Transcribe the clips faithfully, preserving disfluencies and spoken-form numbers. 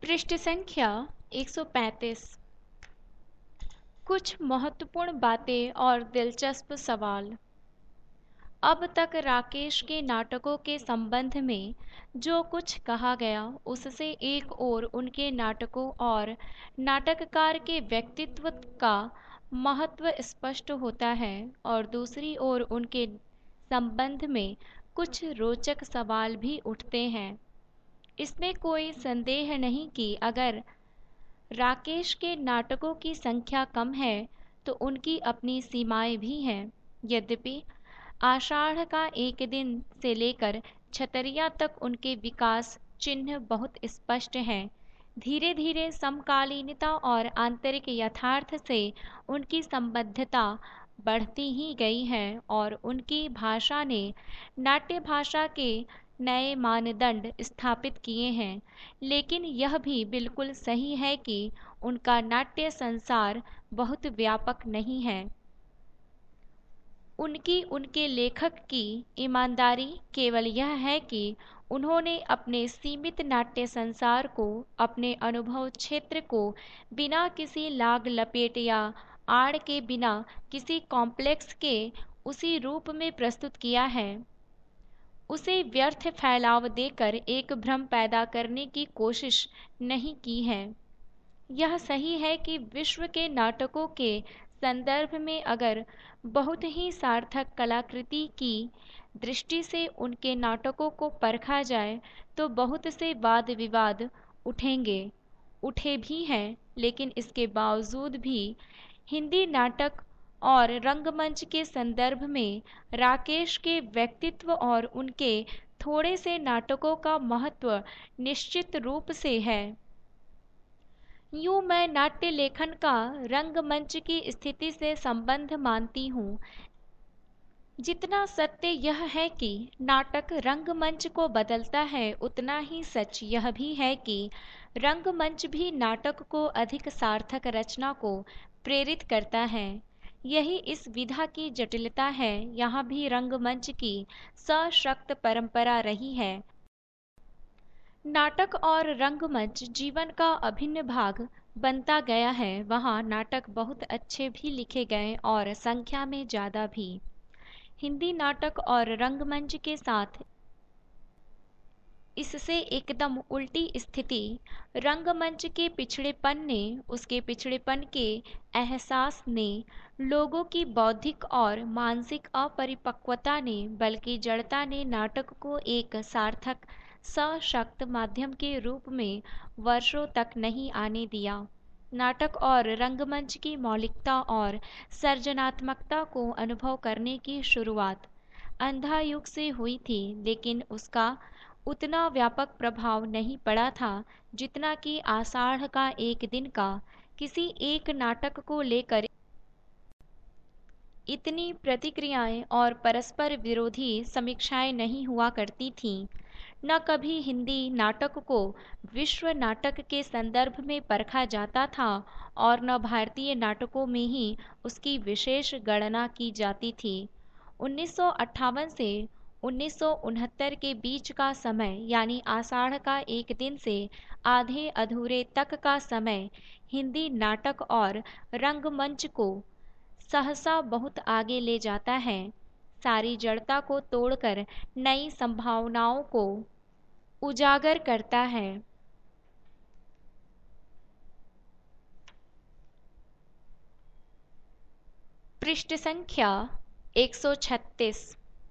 पृष्ठ संख्या एक सौ पैंतीस। कुछ महत्वपूर्ण बातें और दिलचस्प सवाल। अब तक राकेश के नाटकों के संबंध में जो कुछ कहा गया उससे एक ओर उनके नाटकों और नाटककार के व्यक्तित्व का महत्व स्पष्ट होता है और दूसरी ओर उनके संबंध में कुछ रोचक सवाल भी उठते हैं। इसमें कोई संदेह नहीं कि अगर राकेश के नाटकों की संख्या कम है तो उनकी अपनी सीमाएं भी हैं। यद्यपि आषाढ़ का एक दिन से लेकर छतरिया तक उनके विकास चिन्ह बहुत स्पष्ट हैं। धीरे धीरे समकालीनता और आंतरिक यथार्थ से उनकी संबद्धता बढ़ती ही गई है और उनकी भाषा ने नाट्य भाषा के नए मानदंड स्थापित किए हैं। लेकिन यह भी बिल्कुल सही है कि उनका नाट्य संसार बहुत व्यापक नहीं है। उनकी उनके लेखक की ईमानदारी केवल यह है कि उन्होंने अपने सीमित नाट्य संसार को, अपने अनुभव क्षेत्र को बिना किसी लाग लपेट या आड़ के, बिना किसी कॉम्प्लेक्स के उसी रूप में प्रस्तुत किया है। उसे व्यर्थ फैलाव देकर एक भ्रम पैदा करने की कोशिश नहीं की है। यह सही है कि विश्व के नाटकों के संदर्भ में अगर बहुत ही सार्थक कलाकृति की दृष्टि से उनके नाटकों को परखा जाए तो बहुत से वाद विवाद उठेंगे, उठे भी हैं। लेकिन इसके बावजूद भी हिंदी नाटक और रंगमंच के संदर्भ में राकेश के व्यक्तित्व और उनके थोड़े से नाटकों का महत्व निश्चित रूप से है। यूँ मैं नाट्य लेखन का रंगमंच की स्थिति से संबंध मानती हूँ। जितना सत्य यह है कि नाटक रंगमंच को बदलता है, उतना ही सच यह भी है कि रंगमंच भी नाटक को अधिक सार्थक रचना को प्रेरित करता है। यही इस विधा की जटिलता है। यहाँ भी रंगमंच की सशक्त परंपरा रही है। नाटक और रंगमंच जीवन का अभिन्न भाग बनता गया है। वहाँ नाटक बहुत अच्छे भी लिखे गए और संख्या में ज़्यादा भी। हिंदी नाटक और रंगमंच के साथ इससे एकदम उल्टी स्थिति रंगमंच के पिछड़ेपन ने, उसके पिछड़ेपन के एहसास ने, लोगों की बौद्धिक और मानसिक अपरिपक्वता ने, बल्कि जड़ता ने नाटक को एक सार्थक सशक्त माध्यम के रूप में वर्षों तक नहीं आने दिया। नाटक और रंगमंच की मौलिकता और सृजनात्मकता को अनुभव करने की शुरुआत अंधा युग से हुई थी, लेकिन उसका उतना व्यापक प्रभाव नहीं पड़ा था जितना कि आषाढ़ का एक दिन का किसी एक नाटक को लेकर इतनी प्रतिक्रियाएं और परस्पर विरोधी समीक्षाएं नहीं हुआ करती थीं। न कभी हिंदी नाटक को विश्व नाटक के संदर्भ में परखा जाता था और न भारतीय नाटकों में ही उसकी विशेष गणना की जाती थी। उन्नीस सौ अट्ठावन से उन्नीस सौ उनहत्तर के बीच का समय, यानी आषाढ़ का एक दिन से आधे अधूरे तक का समय, हिंदी नाटक और रंगमंच को सहसा बहुत आगे ले जाता है। सारी जड़ता को तोड़कर नई संभावनाओं को उजागर करता है। पृष्ठ संख्या एक सौ छत्तीस।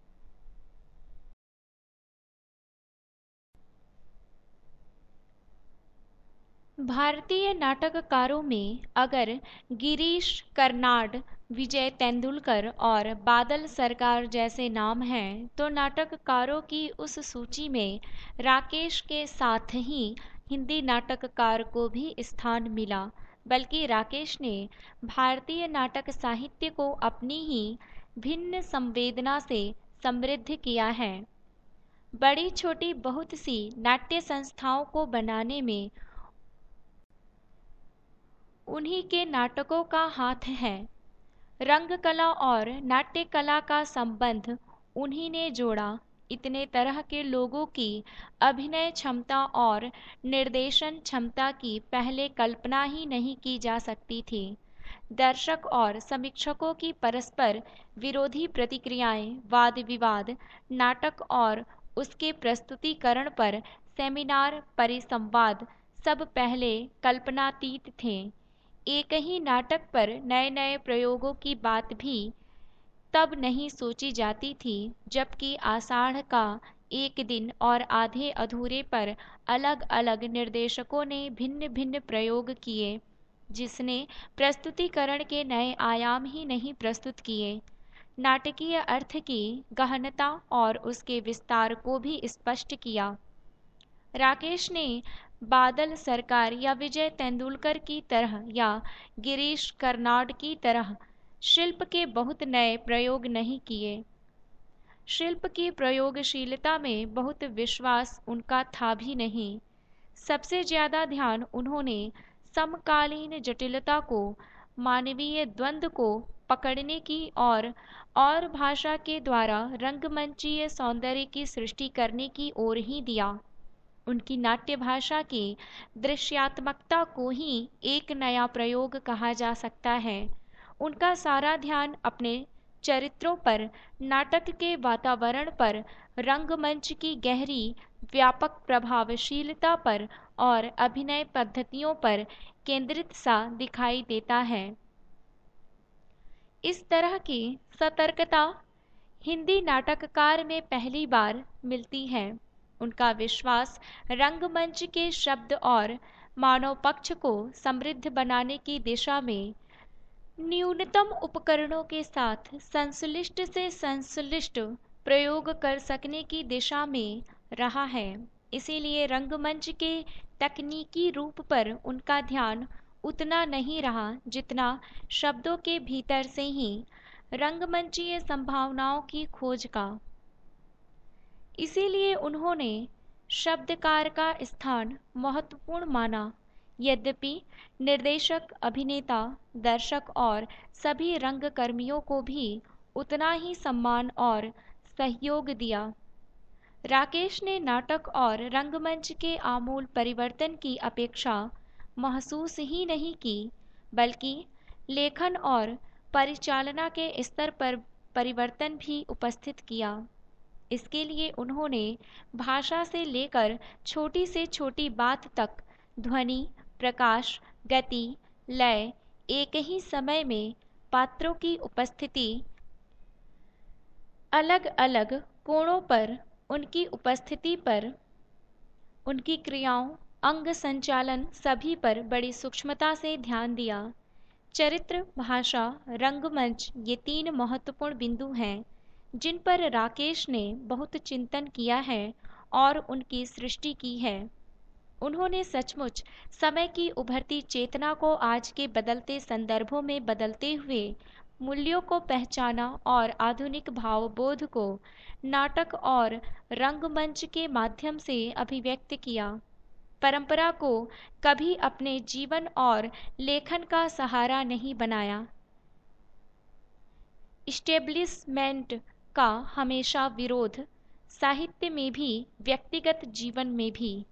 भारतीय नाटककारों में अगर गिरीश कर्नाड, विजय तेंदुलकर और बादल सरकार जैसे नाम हैं, तो नाटककारों की उस सूची में राकेश के साथ ही हिंदी नाटककार को भी स्थान मिला। बल्कि राकेश ने भारतीय नाटक साहित्य को अपनी ही भिन्न संवेदना से समृद्ध किया है। बड़ी छोटी बहुत सी नाट्य संस्थाओं को बनाने में उन्हीं के नाटकों का हाथ है। रंग कला और नाट्य कला का संबंध उन्हीं ने जोड़ा। इतने तरह के लोगों की अभिनय क्षमता और निर्देशन क्षमता की पहले कल्पना ही नहीं की जा सकती थी। दर्शक और समीक्षकों की परस्पर विरोधी प्रतिक्रियाएं, वाद विवाद, नाटक और उसके प्रस्तुतिकरण पर सेमिनार, परिसंवाद सब पहले कल्पनातीत थे। एक ही नाटक पर नए नए प्रयोगों की बात भी तब नहीं सोची जाती थी, जबकि आषाढ़ का एक दिन और आधे अधूरे पर अलग अलग निर्देशकों ने भिन्न भिन्न प्रयोग किए, जिसने प्रस्तुतिकरण के नए आयाम ही नहीं प्रस्तुत किए, नाटकीय अर्थ की गहनता और उसके विस्तार को भी स्पष्ट किया। राकेश ने बादल सरकार या विजय तेंदुलकर की तरह या गिरीश कर्नाड की तरह शिल्प के बहुत नए प्रयोग नहीं किए। शिल्प की प्रयोगशीलता में बहुत विश्वास उनका था भी नहीं। सबसे ज्यादा ध्यान उन्होंने समकालीन जटिलता को, मानवीय द्वंद्व को पकड़ने की और और भाषा के द्वारा रंगमंचीय सौंदर्य की सृष्टि करने की ओर ही दिया। उनकी नाट्य भाषा की दृश्यात्मकता को ही एक नया प्रयोग कहा जा सकता है। उनका सारा ध्यान अपने चरित्रों पर, नाटक के वातावरण पर, रंगमंच की गहरी व्यापक प्रभावशीलता पर और अभिनय पद्धतियों पर केंद्रित सा दिखाई देता है। इस तरह की सतर्कता हिंदी नाटककार में पहली बार मिलती है। उनका विश्वास रंगमंच के शब्द और मानव पक्ष को समृद्ध बनाने की दिशा में न्यूनतम उपकरणों के साथ संश्लिष्ट से संश्लिष्ट प्रयोग कर सकने की दिशा में रहा है। इसीलिए रंगमंच के तकनीकी रूप पर उनका ध्यान उतना नहीं रहा जितना शब्दों के भीतर से ही रंगमंचीय संभावनाओं की खोज का। इसीलिए उन्होंने शब्दकार का स्थान महत्वपूर्ण माना। यद्यपि निर्देशक, अभिनेता, दर्शक और सभी रंगकर्मियों को भी उतना ही सम्मान और सहयोग दिया। राकेश ने नाटक और रंगमंच के आमूल परिवर्तन की अपेक्षा महसूस ही नहीं की, बल्कि लेखन और परिचालना के स्तर पर परिवर्तन भी उपस्थित किया। इसके लिए उन्होंने भाषा से लेकर छोटी से छोटी बात तक, ध्वनि, प्रकाश, गति, लय, एक ही समय में पात्रों की उपस्थिति, अलग अलग कोणों पर उनकी उपस्थिति पर, उनकी क्रियाओं, अंग संचालन सभी पर बड़ी सूक्ष्मता से ध्यान दिया। चरित्र, भाषा, रंगमंच ये तीन महत्वपूर्ण बिंदु हैं जिन पर राकेश ने बहुत चिंतन किया है और उनकी सृष्टि की है। उन्होंने सचमुच समय की उभरती चेतना को आज के बदलते संदर्भों में बदलते हुए मूल्यों को पहचाना और आधुनिक भावबोध को नाटक और रंगमंच के माध्यम से अभिव्यक्त किया। परंपरा को कभी अपने जीवन और लेखन का सहारा नहीं बनाया। इस्टेब्लिशमेंट का हमेशा विरोध, साहित्य में भी व्यक्तिगत जीवन में भी।